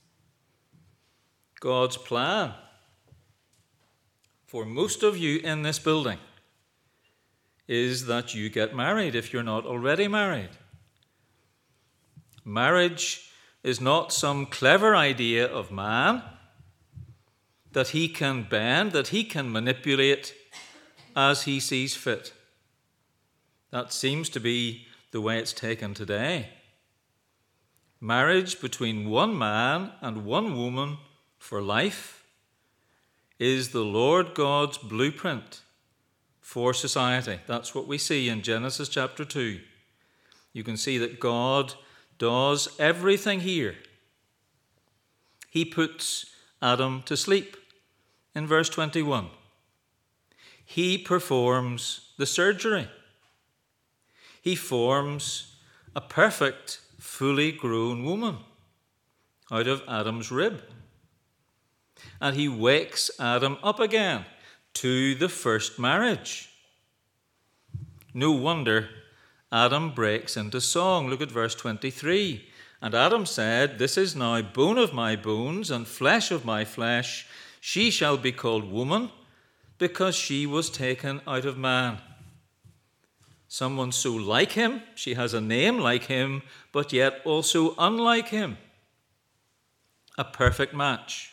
Speaker 2: God's plan for most of you in this building is that you get married if you're not already married. Marriage is not some clever idea of man that he can bend, that he can manipulate as he sees fit. That seems to be the way it's taken today. Marriage between one man and one woman for life is the Lord God's blueprint for society. That's what we see in Genesis chapter two. You can see that God does everything here. He puts Adam to sleep in verse twenty-one. He performs the surgery. He forms a perfect, fully grown woman out of Adam's rib. And he wakes Adam up again to the first marriage. No wonder Adam breaks into song. Look at verse twenty-three. And Adam said, "This is now bone of my bones and flesh of my flesh. She shall be called woman, because she was taken out of man." Someone so like him, she has a name like him, but yet also unlike him. A perfect match.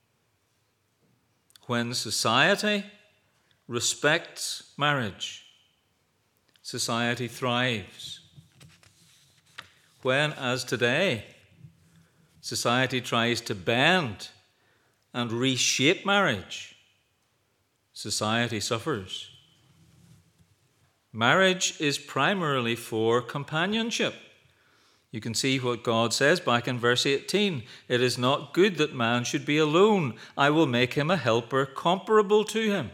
Speaker 2: When society respects marriage, society thrives. When, as today, society tries to bend and reshape marriage, society suffers. Marriage is primarily for companionship. You can see what God says back in verse eighteen. It is not good that man should be alone. I will make him a helper comparable to him.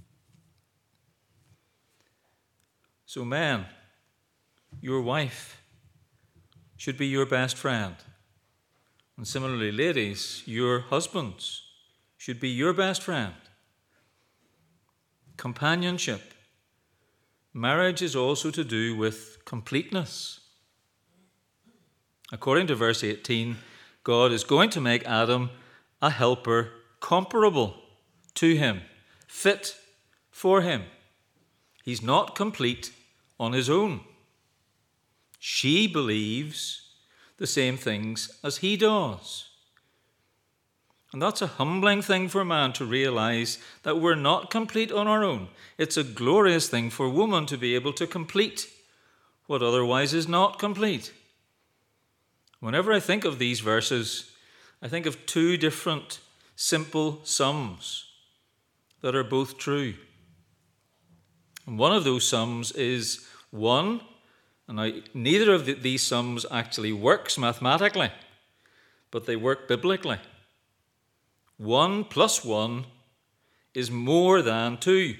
Speaker 2: So men, your wife should be your best friend. And similarly, ladies, your husbands should be your best friend. Companionship. Marriage is also to do with completeness. According to verse eighteen, God is going to make Adam a helper comparable to him, fit for him. He's not complete on his own. She believes the same things as he does. And that's a humbling thing for man to realize that we're not complete on our own. It's a glorious thing for woman to be able to complete what otherwise is not complete. Whenever I think of these verses, I think of two different simple sums that are both true. And one of those sums is one, and I, neither of the, these sums actually works mathematically, but they work biblically. One plus one is more than two.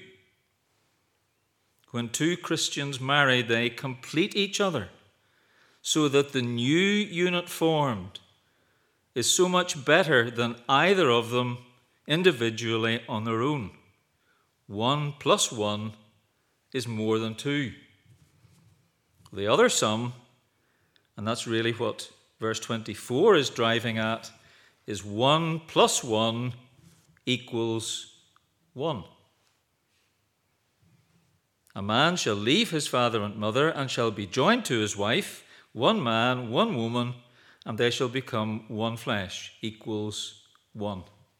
Speaker 2: When two Christians marry, they complete each other, so that the new unit formed is so much better than either of them individually on their own. One plus one is more than two. The other sum, and that's really what verse twenty-four is driving at, is one plus one equals one. A man shall leave his father and mother and shall be joined to his wife, one man, one woman, and they shall become one flesh, equals one.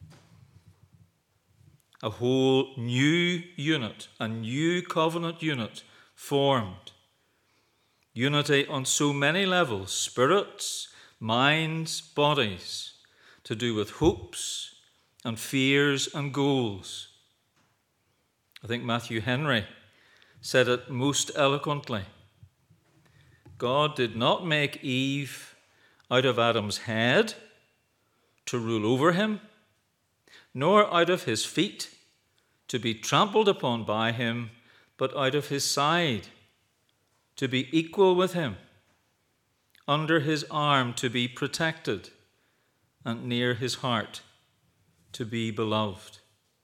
Speaker 2: A whole new unit, a new covenant unit formed. Unity on so many levels, spirits, minds, bodies, to do with hopes and fears and goals. I think Matthew Henry said it most eloquently. God did not make Eve out of Adam's head to rule over him, nor out of his feet to be trampled upon by him, but out of his side to be equal with him, under his arm to be protected, and near his heart to be beloved.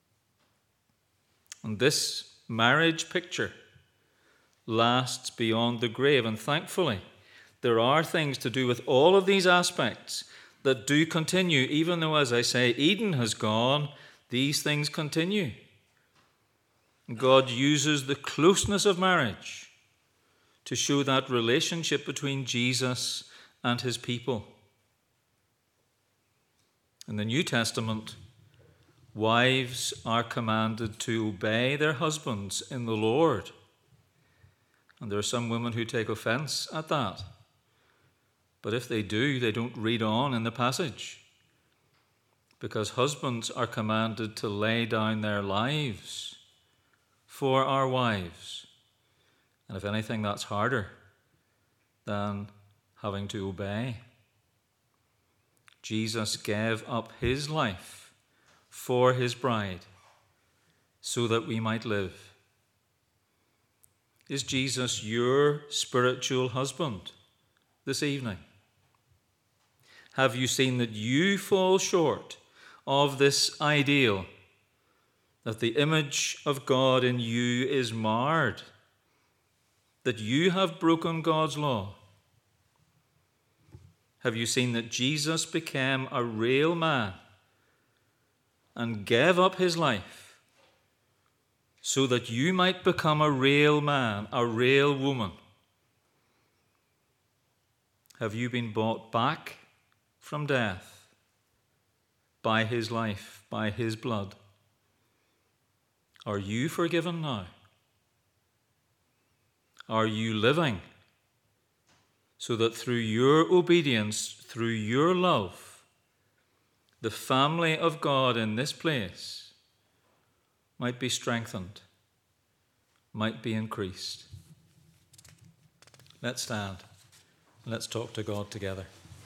Speaker 2: And this marriage picture lasts beyond the grave, and thankfully there are things to do with all of these aspects that do continue, even though, as I say, Eden has gone, these things continue. God uses the closeness of marriage to show that relationship between Jesus and his people. In the New Testament, wives are commanded to obey their husbands in the Lord. And there are some women who take offense at that. But if they do, they don't read on in the passage. Because husbands are commanded to lay down their lives for our wives. And if anything, that's harder than having to obey. Jesus gave up his life for his bride so that we might live. Is Jesus your spiritual husband this evening? Have you seen that you fall short of this ideal, that the image of God in you is marred, that you have broken God's law? Have you seen that Jesus became a real man and gave up his life so that you might become a real man, a real woman? Have you been bought back from death by his life, by his blood? Are you forgiven now? Are you living so that through your obedience, through your love, the family of God in this place might be strengthened, might be increased? Let's stand. Let's talk to God together.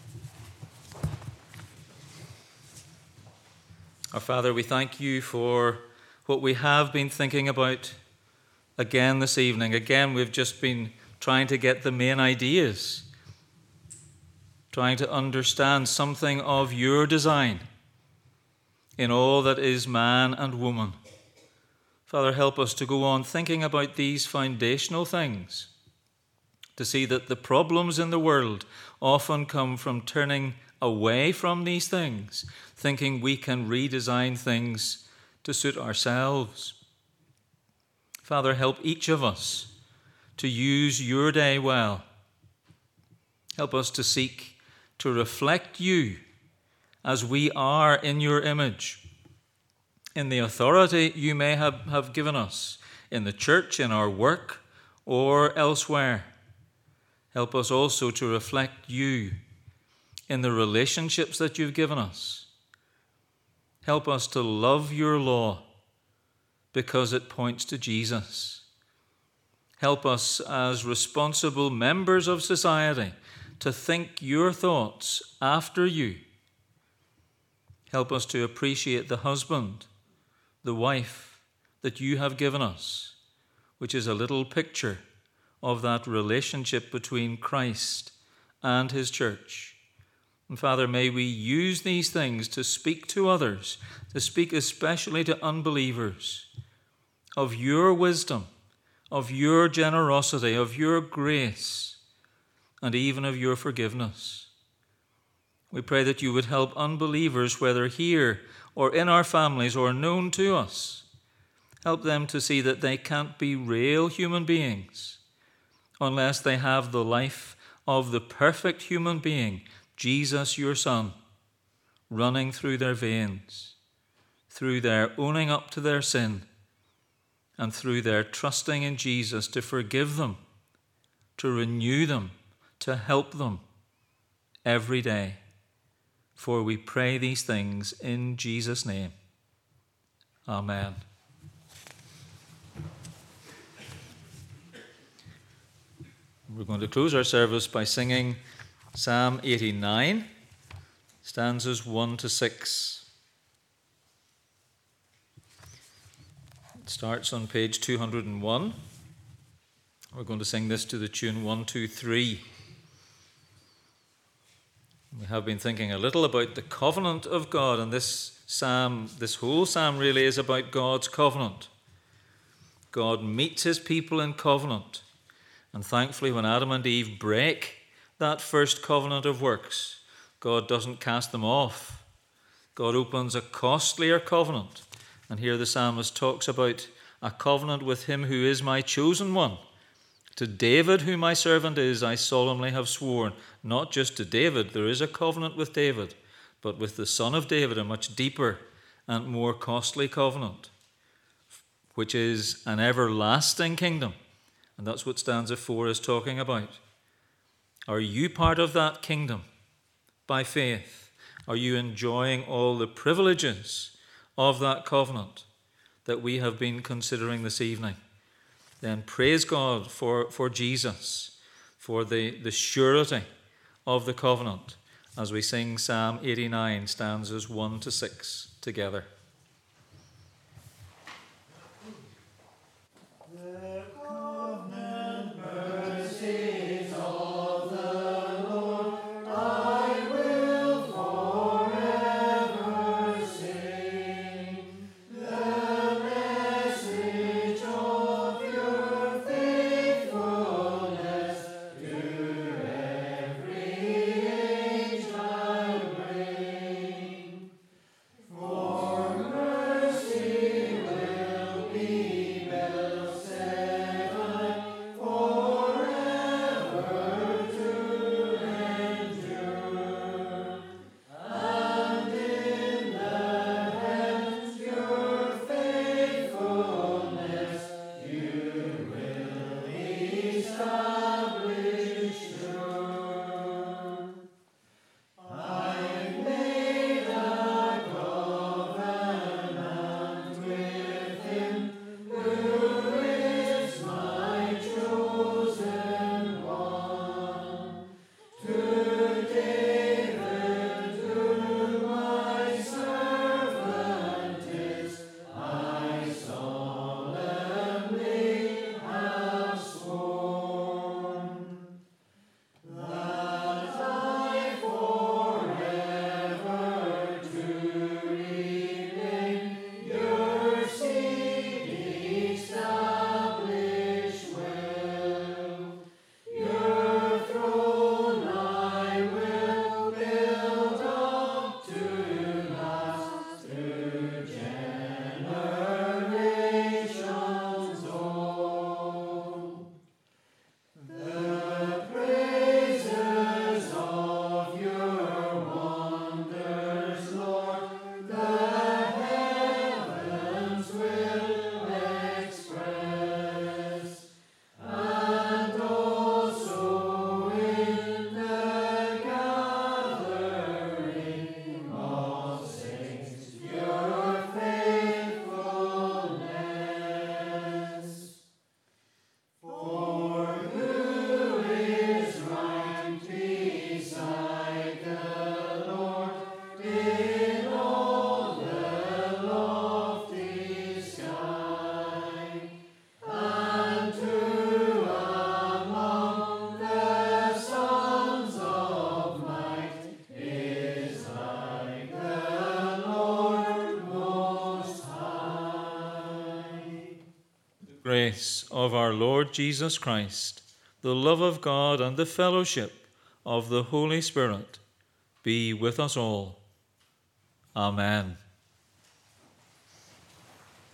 Speaker 2: Our Father, we thank you for what we have been thinking about again this evening. Again, we've just been trying to get the main ideas, trying to understand something of your design in all that is man and woman. Father, help us to go on thinking about these foundational things, to see that the problems in the world often come from turning away from these things, thinking we can redesign things to suit ourselves. Father, help each of us to use your day well. Help us to seek to reflect you as we are in your image, in the authority you may have, have given us, in the church, in our work, or elsewhere. Help us also to reflect you in the relationships that you've given us. Help us to love your law because it points to Jesus. Help us as responsible members of society to think your thoughts after you Help us to appreciate the husband, the wife that you have given us, which is a little picture of that relationship between Christ and his church. And Father, may we use these things to speak to others, to speak especially to unbelievers, of your wisdom, of your generosity, of your grace, and even of your forgiveness. We pray that you would help unbelievers, whether here or in our families or known to us, help them to see that they can't be real human beings unless they have the life of the perfect human being, Jesus, your Son, running through their veins, through their owning up to their sin, and through their trusting in Jesus to forgive them, to renew them, to help them every day. For we pray these things in Jesus' name. Amen. We're going to close our service by singing Psalm eighty-nine, stanzas one to six. It starts on page two hundred one. We're going to sing this to the tune one two three. We have been thinking a little about the covenant of God, and this psalm, this whole psalm really is about God's covenant. God meets his people in covenant. And thankfully, when Adam and Eve break that first covenant of works, God doesn't cast them off. God opens a costlier covenant. And here the psalmist talks about a covenant with him who is my chosen one. To David, who my servant is, I solemnly have sworn. Not just to David, there is a covenant with David, but with the son of David, a much deeper and more costly covenant, which is an everlasting kingdom. And that's what stanza four is talking about. Are you part of that kingdom by faith? Are you enjoying all the privileges of that covenant that we have been considering this evening? Then praise God for, for Jesus, for the, the surety of the covenant as we sing Psalm eighty-nine, stanzas one to six together.
Speaker 3: For
Speaker 2: grace of our Lord Jesus Christ, the love of God, and the fellowship of the Holy Spirit be with us all. Amen.